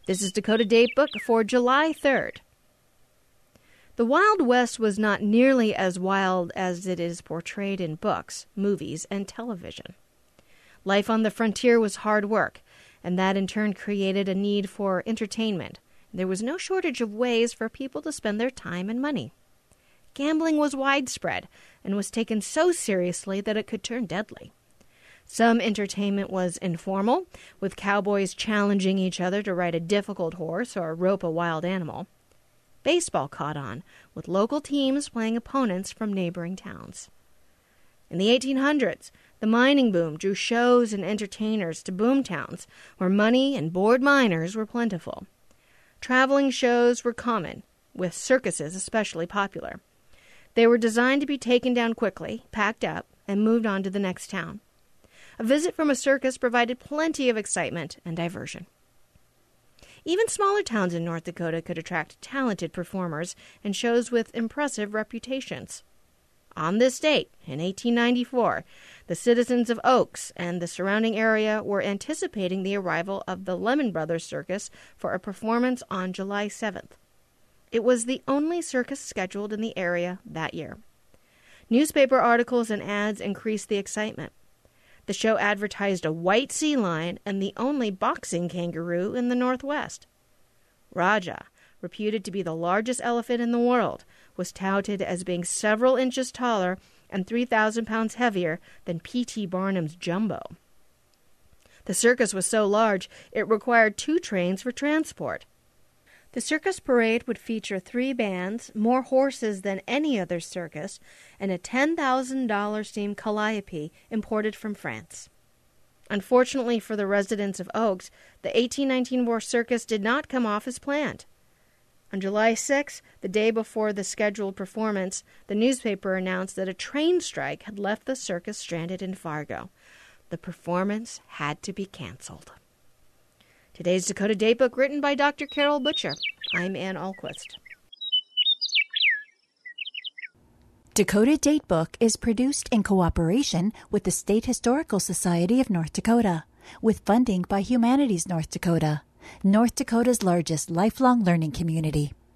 This is Dakota Datebook for July 3rd. The Wild West was not nearly as wild as it is portrayed in books, movies, and television. Life on the frontier was hard work, and that in turn created a need for entertainment. There was no shortage of ways for people to spend their time and money. Gambling was widespread and was taken so seriously that it could turn deadly. Some entertainment was informal, with cowboys challenging each other to ride a difficult horse or rope a wild animal. Baseball caught on, with local teams playing opponents from neighboring towns. In the 1800s, the mining boom drew shows and entertainers to boom towns where money and bored miners were plentiful. Traveling shows were common, with circuses especially popular. They were designed to be taken down quickly, packed up, and moved on to the next town. A visit from a circus provided plenty of excitement and diversion. Even smaller towns in North Dakota could attract talented performers and shows with impressive reputations. On this date, in 1894, the citizens of Oaks and the surrounding area were anticipating the arrival of the Lemon Brothers Circus for a performance on July 7th. It was the only circus scheduled in the area that year. Newspaper articles and ads increased the excitement. The show advertised a white sea lion and the only boxing kangaroo in the Northwest. Raja, reputed to be the largest elephant in the world, was touted as being several inches taller and 3,000 pounds heavier than P.T. Barnum's Jumbo. The circus was so large it required 2 trains for transport. The circus parade would feature 3 bands, more horses than any other circus, and a $10,000 steam calliope imported from France. Unfortunately for the residents of Oaks, the 1819 War Circus did not come off as planned. On July 6, the day before the scheduled performance, the newspaper announced that a train strike had left the circus stranded in Fargo. The performance had to be canceled. Today's Dakota Datebook written by Dr. Carol Butcher. I'm Ann Ahlquist. Dakota Datebook is produced in cooperation with the State Historical Society of North Dakota, with funding by Humanities North Dakota, North Dakota's largest lifelong learning community.